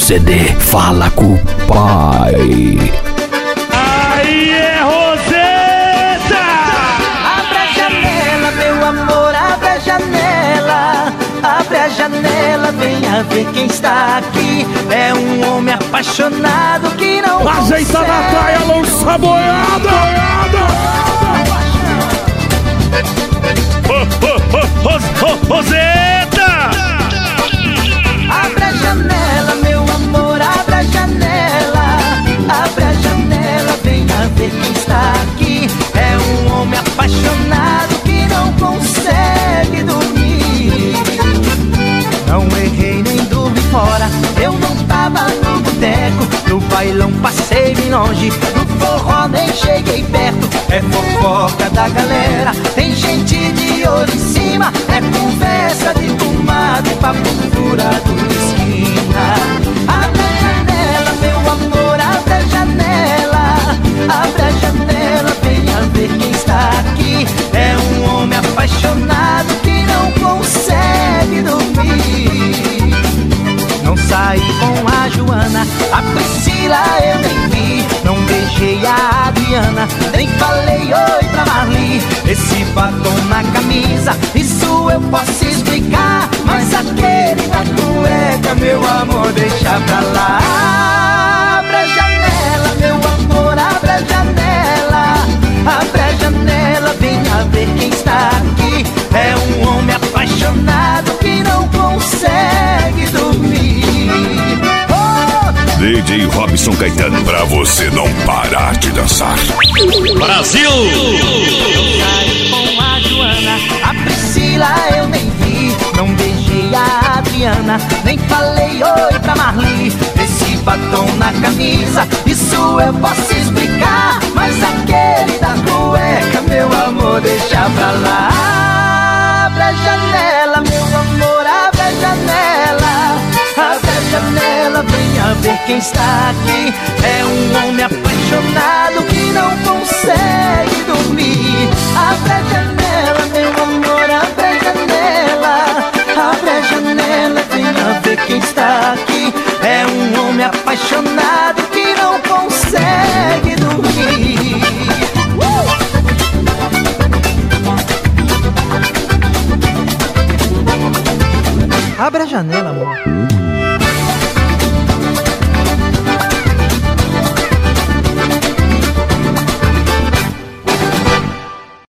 CD. Fala com o pai. Aí é Roseta! Abre a janela, meu amor, abre a janela. Abre a janela, venha ver quem está aqui. É um homem apaixonado que não Ajeita na praia, lança boiada! Roseta! Abre a janela, meu amor, abre a janela. Abre a janela, venha ver quem está aqui. É um homem apaixonado que não consegue dormir. Não errei nem dormi fora, eu não tava no boteco. No bailão passei bem longe, no forró nem cheguei perto. É fofoca da galera, tem gente de olho em cima. É conversa de fumado e papo furado de esquina. Abre a janela, meu amor, abre a janela. Abre a janela, venha ver quem está aqui. É um homem apaixonado que não consegue dormir. Não saí com a Joana, a Priscila eu nem vi. Não beijei a Adriana, nem falei oi pra Marli. Esse batom na camisa, isso eu posso explicar. Mas aquele da cueca, meu amor, deixa pra lá. Abre a janela, meu amor, abre a janela. Abre a janela, venha ver quem está aqui. É um homem apaixonado que não consegue dormir. DJ Robson Caetano, pra você não parar de dançar. Brasil! Eu saí com a Joana, a Priscila eu nem vi. Não beijei a Adriana, nem falei oi pra Marli. Esse batom na camisa, isso eu posso explicar. Mas aquele da cueca, meu amor, deixa pra lá. Abre a janela, meu amor, abre a janela. Abre a janela, venha ver quem está aqui. É um homem apaixonado que não consegue dormir. Abre a janela, meu amor, abre a janela. Abre a janela, venha ver quem está aqui. É um homem apaixonado que não consegue dormir. Abre a janela, amor.